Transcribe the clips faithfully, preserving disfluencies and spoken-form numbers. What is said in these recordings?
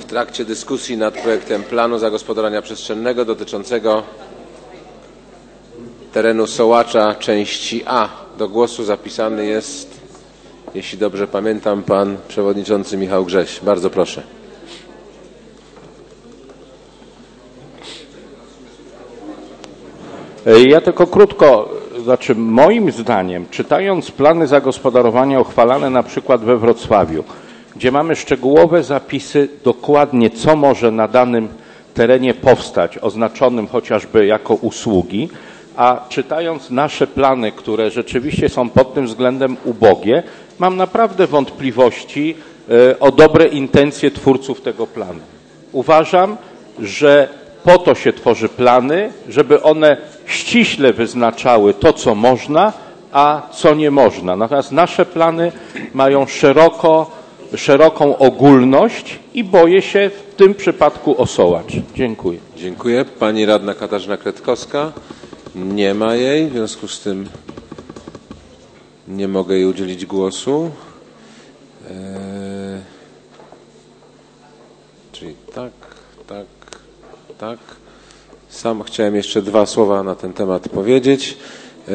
trakcie dyskusji nad projektem planu zagospodarowania przestrzennego dotyczącego terenu Sołacza części A. Do głosu zapisany jest, jeśli dobrze pamiętam, pan przewodniczący Michał Grześ. Bardzo proszę. Ja tylko krótko, znaczy moim zdaniem, czytając plany zagospodarowania uchwalane na przykład we Wrocławiu, gdzie mamy szczegółowe zapisy dokładnie, co może na danym terenie powstać, oznaczonym chociażby jako usługi, a czytając nasze plany, które rzeczywiście są pod tym względem ubogie, mam naprawdę wątpliwości o dobre intencje twórców tego planu. Uważam, że po to się tworzy plany, żeby one ściśle wyznaczały to, co można, a co nie można. Natomiast nasze plany mają szeroko, szeroką ogólność i boję się w tym przypadku o Sołacz. Dziękuję. Dziękuję. Pani radna Katarzyna Kretkowska. Nie ma jej, w związku z tym nie mogę jej udzielić głosu. Eee, czyli tak, tak, tak. Sam chciałem jeszcze dwa słowa na ten temat powiedzieć. Eee,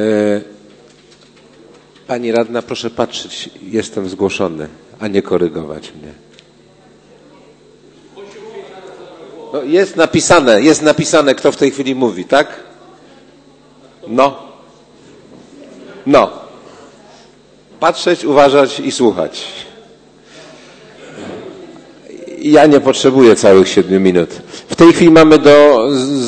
pani radna, proszę patrzeć, jestem zgłoszony, a nie korygować mnie. No, jest napisane, jest napisane, kto w tej chwili mówi, tak? No. No. Patrzeć, uważać i słuchać. Ja nie potrzebuję całych siedmiu minut. W tej chwili mamy do,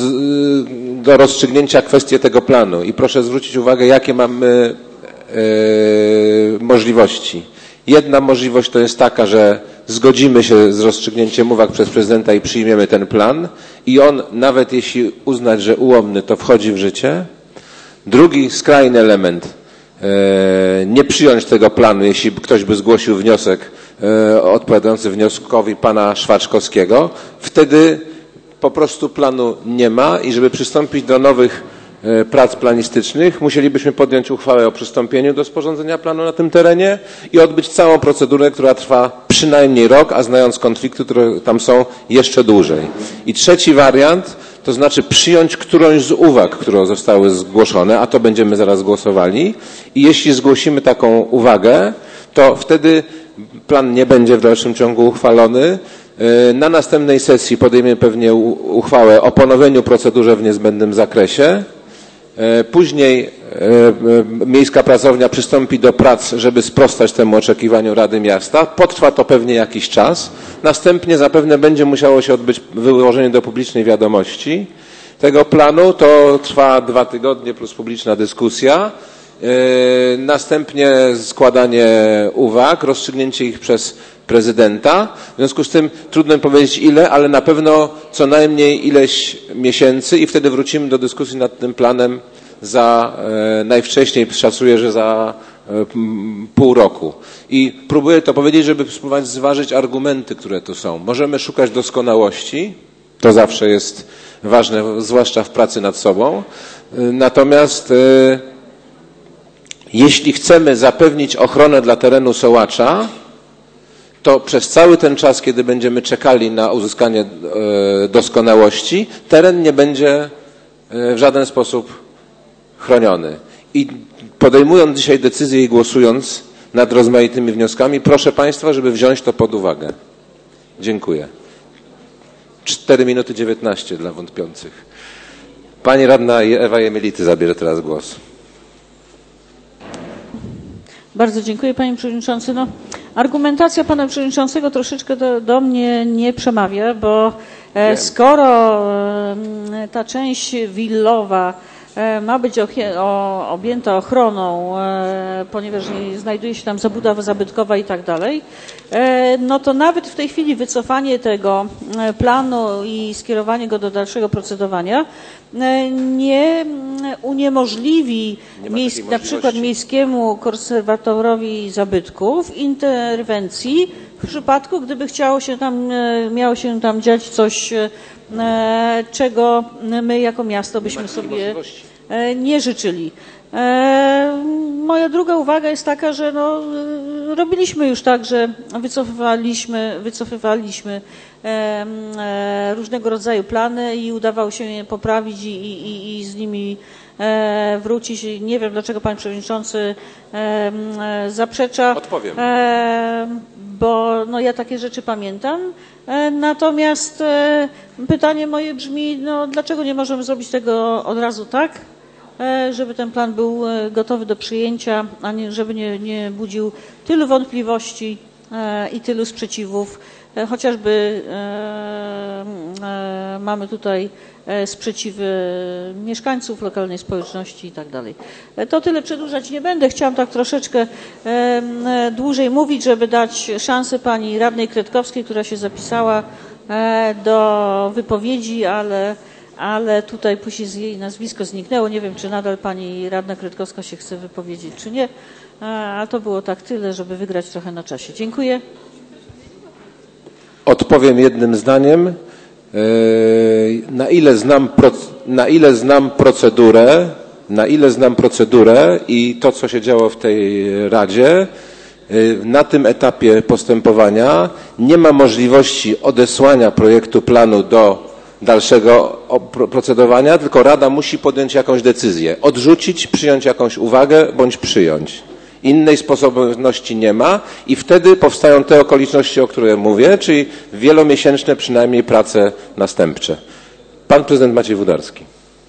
do rozstrzygnięcia kwestię tego planu i proszę zwrócić uwagę, jakie mamy e, możliwości. Jedna możliwość to jest taka, że zgodzimy się z rozstrzygnięciem uwag przez prezydenta i przyjmiemy ten plan i on, nawet jeśli uznać, że ułomny, to wchodzi w życie. Drugi skrajny element, e, nie przyjąć tego planu, jeśli ktoś by zgłosił wniosek e, odpowiadający wnioskowi pana Szwaczkowskiego, wtedy po prostu planu nie ma i żeby przystąpić do nowych e, prac planistycznych, musielibyśmy podjąć uchwałę o przystąpieniu do sporządzenia planu na tym terenie i odbyć całą procedurę, która trwa przynajmniej rok, a znając konflikty, które tam są, jeszcze dłużej. I trzeci wariant, to znaczy przyjąć którąś z uwag, które zostały zgłoszone, a to będziemy zaraz głosowali. I jeśli zgłosimy taką uwagę, to wtedy plan nie będzie w dalszym ciągu uchwalony. Na następnej sesji podejmiemy pewnie uchwałę o ponowieniu procedury w niezbędnym zakresie. Później Miejska Pracownia przystąpi do prac, żeby sprostać temu oczekiwaniu Rady Miasta. Potrwa to pewnie jakiś czas. Następnie zapewne będzie musiało się odbyć wyłożenie do publicznej wiadomości tego planu. To trwa dwa tygodnie plus publiczna dyskusja. Następnie składanie uwag, rozstrzygnięcie ich przez prezydenta. W związku z tym trudno mi powiedzieć ile, ale na pewno co najmniej ileś miesięcy i wtedy wrócimy do dyskusji nad tym planem za e, najwcześniej, szacuję, że za e, pół roku. I próbuję to powiedzieć, żeby spróbować zważyć argumenty, które tu są. Możemy szukać doskonałości, to zawsze jest ważne, zwłaszcza w pracy nad sobą. E, natomiast e, jeśli chcemy zapewnić ochronę dla terenu Sołacza, to przez cały ten czas, kiedy będziemy czekali na uzyskanie e, doskonałości, teren nie będzie e, w żaden sposób chroniony. I podejmując dzisiaj decyzję i głosując nad rozmaitymi wnioskami, proszę Państwa, żeby wziąć to pod uwagę. Dziękuję. cztery minuty dziewiętnaście dla wątpiących. Pani radna Ewa Jemielity zabierze teraz głos. Bardzo dziękuję, panie przewodniczący. No, argumentacja pana przewodniczącego troszeczkę do, do mnie nie przemawia, bo e, skoro e, ta część willowa e, ma być ochie, o, objęta ochroną, e, ponieważ nie znajduje się tam zabudowa zabytkowa i tak dalej, e, no to nawet w tej chwili wycofanie tego planu i skierowanie go do dalszego procedowania nie uniemożliwi miejsc, na przykład Miejskiemu Konserwatorowi Zabytków interwencji w przypadku, gdyby chciało się tam, miało się tam dziać coś, czego my jako miasto byśmy sobie nie życzyli. Moja druga uwaga jest taka, że no, robiliśmy już tak, że wycofywaliśmy, wycofywaliśmy różnego rodzaju plany i udawało się je poprawić i, i, i z nimi wrócić. Nie wiem, dlaczego pan przewodniczący zaprzecza. Odpowiem. Bo no, ja takie rzeczy pamiętam. Natomiast pytanie moje brzmi, no, dlaczego nie możemy zrobić tego od razu tak, żeby ten plan był gotowy do przyjęcia, a nie, żeby nie, nie budził tylu wątpliwości i tylu sprzeciwów. Chociażby mamy tutaj sprzeciwy mieszkańców, lokalnej społeczności i tak dalej. To tyle, przedłużać nie będę. Chciałam tak troszeczkę dłużej mówić, żeby dać szansę pani radnej Kretkowskiej, która się zapisała do wypowiedzi, ale, ale tutaj później jej nazwisko zniknęło. Nie wiem, czy nadal pani radna Kretkowska się chce wypowiedzieć, czy nie. A to było tak tyle, żeby wygrać trochę na czasie. Dziękuję. Odpowiem jednym zdaniem. Na ile znam, na ile znam procedurę, na ile znam procedurę i to, co się działo w tej Radzie, na tym etapie postępowania nie ma możliwości odesłania projektu planu do dalszego procedowania, tylko Rada musi podjąć jakąś decyzję. Odrzucić, przyjąć jakąś uwagę bądź przyjąć. Innej sposobności nie ma i wtedy powstają te okoliczności, o których mówię, czyli wielomiesięczne przynajmniej prace następcze. Pan prezydent Maciej Wódarski.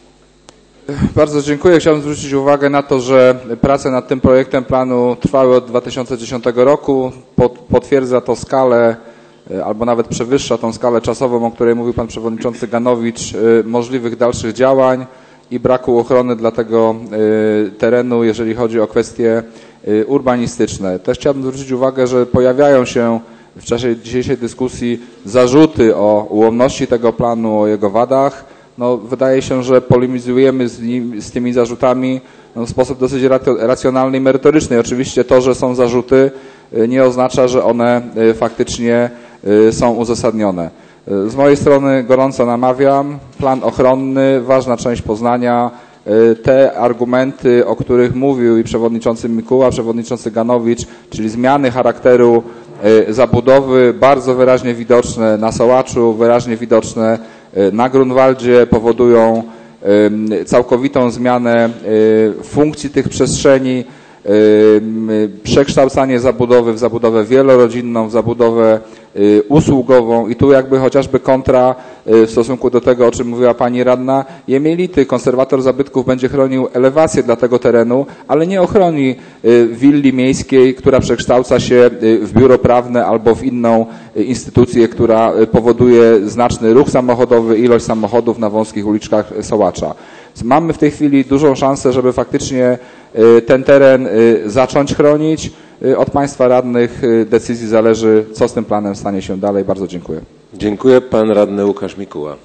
Bardzo dziękuję. Chciałbym zwrócić uwagę na to, że prace nad tym projektem planu trwały od dwa tysiące dziesiątego roku. Potwierdza to skalę, albo nawet przewyższa tą skalę czasową, o której mówił pan przewodniczący Ganowicz, możliwych dalszych działań i braku ochrony dla tego terenu, jeżeli chodzi o kwestie urbanistyczne. Też chciałbym zwrócić uwagę, że pojawiają się w czasie dzisiejszej dyskusji zarzuty o ułomności tego planu, o jego wadach. No, wydaje się, że polemizujemy z, nim, z tymi zarzutami no, w sposób dosyć racjonalny i merytoryczny. I oczywiście to, że są zarzuty, nie oznacza, że one faktycznie są uzasadnione. Z mojej strony gorąco namawiam. Plan ochronny, ważna część Poznania. Te argumenty, o których mówił i przewodniczący Mikuła, przewodniczący Ganowicz, czyli zmiany charakteru zabudowy, bardzo wyraźnie widoczne na Sołaczu, wyraźnie widoczne na Grunwaldzie, powodują całkowitą zmianę funkcji tych przestrzeni, przekształcanie zabudowy w zabudowę wielorodzinną, w zabudowę usługową i tu jakby chociażby kontra w stosunku do tego, o czym mówiła pani radna Jemielity. Konserwator zabytków będzie chronił elewację dla tego terenu, ale nie ochroni willi miejskiej, która przekształca się w biuro prawne albo w inną instytucję, która powoduje znaczny ruch samochodowy, ilość samochodów na wąskich uliczkach Sołacza. Mamy w tej chwili dużą szansę, żeby faktycznie ten teren zacząć chronić. Od państwa radnych decyzji zależy, co z tym planem stanie się dalej. Bardzo dziękuję. Dziękuję. Pan radny Łukasz Mikuła.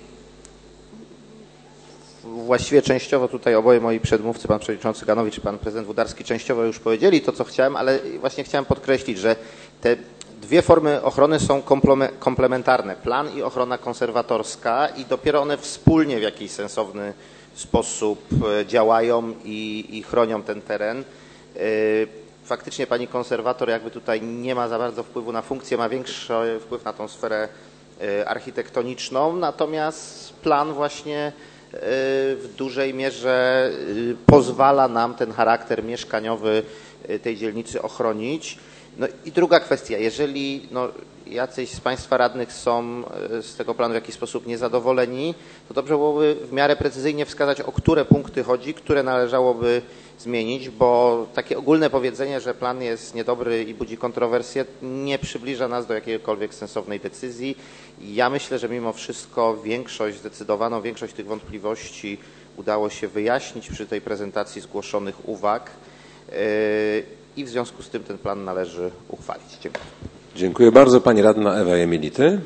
Właściwie częściowo tutaj oboje moi przedmówcy, pan przewodniczący Ganowicz i pan prezydent Wódarski, częściowo już powiedzieli to, co chciałem, ale właśnie chciałem podkreślić, że te dwie formy ochrony są komplementarne. Plan i ochrona konserwatorska i dopiero one wspólnie w jakiś sensowny sposób działają i, i chronią ten teren. Faktycznie pani konserwator jakby tutaj nie ma za bardzo wpływu na funkcję, ma większy wpływ na tą sferę architektoniczną, natomiast plan właśnie w dużej mierze pozwala nam ten charakter mieszkaniowy tej dzielnicy ochronić. No i druga kwestia, jeżeli no, jacyś z państwa radnych są z tego planu w jakiś sposób niezadowoleni, to dobrze byłoby w miarę precyzyjnie wskazać, o które punkty chodzi, które należałoby zmienić, bo takie ogólne powiedzenie, że plan jest niedobry i budzi kontrowersje, nie przybliża nas do jakiejkolwiek sensownej decyzji. Ja myślę, że mimo wszystko większość, zdecydowaną większość tych wątpliwości udało się wyjaśnić przy tej prezentacji zgłoszonych uwag i w związku z tym ten plan należy uchwalić. Dziękuję. Dziękuję bardzo. Pani radna Ewa Jemielity.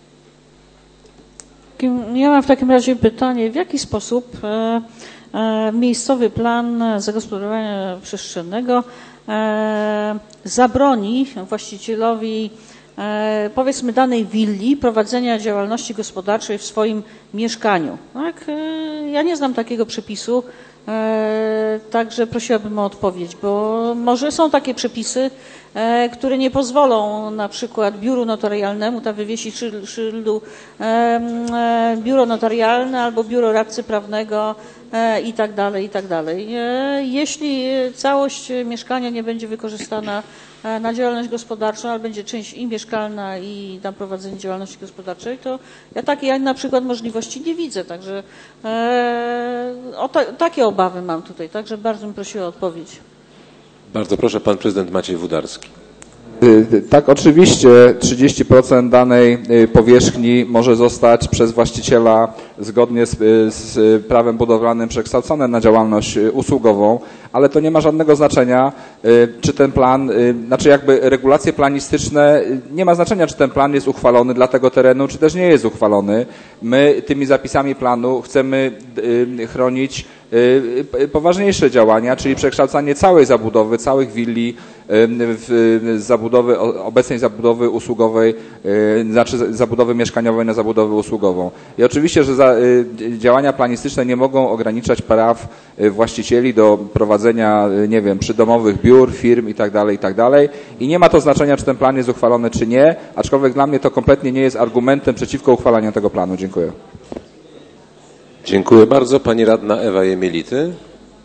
Ja mam w takim razie pytanie, w jaki sposób e, e, miejscowy plan zagospodarowania przestrzennego e, zabroni właścicielowi e, powiedzmy danej willi prowadzenia działalności gospodarczej w swoim mieszkaniu. Tak? E, ja nie znam takiego przepisu, Także prosiłabym o odpowiedź, bo może są takie przepisy, które nie pozwolą na przykład biuru notarialnemu tam wywiesić szyldu biuro notarialne albo biuro radcy prawnego i tak dalej, i tak dalej. Jeśli całość mieszkania nie będzie wykorzystana na działalność gospodarczą, ale będzie część i mieszkalna, i na prowadzenie działalności gospodarczej, to ja takiej ja na przykład możliwości nie widzę. Także e, o ta, takie obawy mam tutaj. Także bardzo bym prosiła o odpowiedź. Bardzo proszę, pan prezydent Maciej Wódarski. Tak, oczywiście trzydzieści procent danej powierzchni może zostać przez właściciela zgodnie z, z prawem budowlanym przekształcone na działalność usługową, ale to nie ma żadnego znaczenia, czy ten plan, znaczy jakby regulacje planistyczne, nie ma znaczenia, czy ten plan jest uchwalony dla tego terenu, czy też nie jest uchwalony. My tymi zapisami planu chcemy chronić poważniejsze działania, czyli przekształcanie całej zabudowy, całych willi w zabudowy, obecnej zabudowy usługowej, znaczy zabudowy mieszkaniowej na zabudowę usługową. I oczywiście, że za, działania planistyczne nie mogą ograniczać praw właścicieli do prowadzenia, nie wiem, przydomowych biur, firm i tak dalej, i tak dalej. I nie ma to znaczenia, czy ten plan jest uchwalony, czy nie, aczkolwiek dla mnie to kompletnie nie jest argumentem przeciwko uchwalaniu tego planu. Dziękuję. Dziękuję bardzo. Pani radna Ewa Jemielity.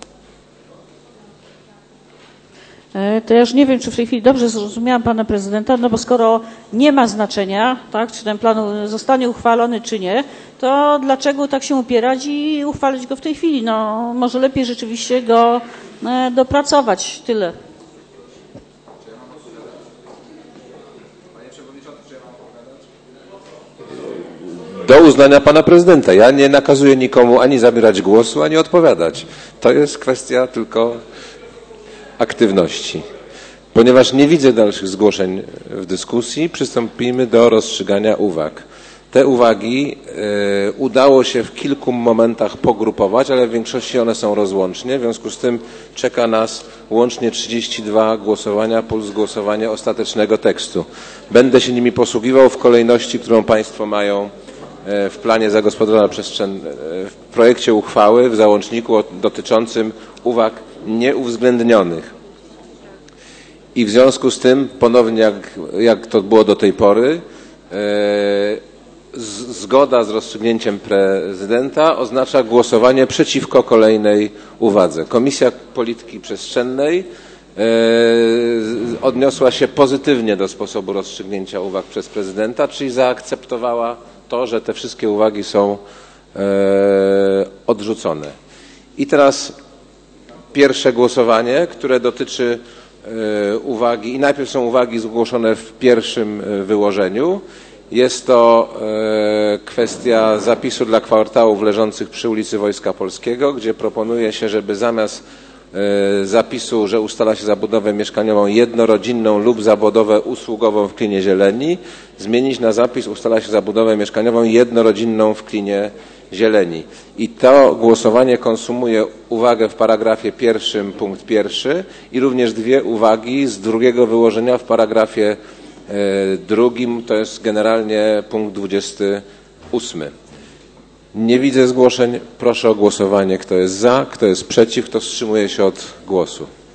To ja już nie wiem, czy w tej chwili dobrze zrozumiałam pana prezydenta, no bo skoro nie ma znaczenia, tak, czy ten plan zostanie uchwalony, czy nie, to dlaczego tak się upierać i uchwalić go w tej chwili? No może lepiej rzeczywiście go dopracować. Tyle. Do uznania pana prezydenta. Ja nie nakazuję nikomu ani zabierać głosu, ani odpowiadać. To jest kwestia tylko aktywności. Ponieważ nie widzę dalszych zgłoszeń w dyskusji, przystąpimy do rozstrzygania uwag. Te uwagi y, udało się w kilku momentach pogrupować, ale w większości one są rozłącznie. W związku z tym czeka nas łącznie trzydzieści dwa głosowania plus głosowanie ostatecznego tekstu. Będę się nimi posługiwał w kolejności, którą państwo mają w planie zagospodarowania przestrzennego, w projekcie uchwały, w załączniku dotyczącym uwag nieuwzględnionych. I w związku z tym, ponownie jak, jak to było do tej pory, e, z, zgoda z rozstrzygnięciem prezydenta oznacza głosowanie przeciwko kolejnej uwadze. Komisja Polityki Przestrzennej e, odniosła się pozytywnie do sposobu rozstrzygnięcia uwag przez prezydenta, czyli zaakceptowała to, że te wszystkie uwagi są e, odrzucone. I teraz pierwsze głosowanie, które dotyczy e, uwagi, i najpierw są uwagi zgłoszone w pierwszym wyłożeniu. Jest to e, kwestia zapisu dla kwartałów leżących przy ulicy Wojska Polskiego, gdzie proponuje się, żeby zamiast e, zapisu, że ustala się zabudowę mieszkaniową jednorodzinną lub zabudowę usługową w Klinie Zieleni, zmienić na zapis ustala się zabudowę mieszkaniową jednorodzinną w Klinie Zieleni. I to głosowanie konsumuje uwagę w paragrafie pierwszym, punkt pierwszy i również dwie uwagi z drugiego wyłożenia w paragrafie e, drugim, to jest generalnie punkt dwudziesty ósmy. Nie widzę zgłoszeń. Proszę o głosowanie. Kto jest za, kto jest przeciw, kto wstrzymuje się od głosu.